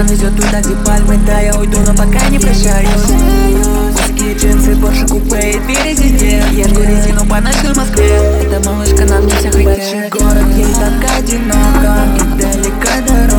Нам везет туда, где пальмы, да, я уйду, но пока не прощаюсь. Узкие джинсы, Порше купе и две резидент. Я жгу резину по ночной Москве. Эта малышка нам не всех. Большой город, ей так одиноко, и далеко дорога.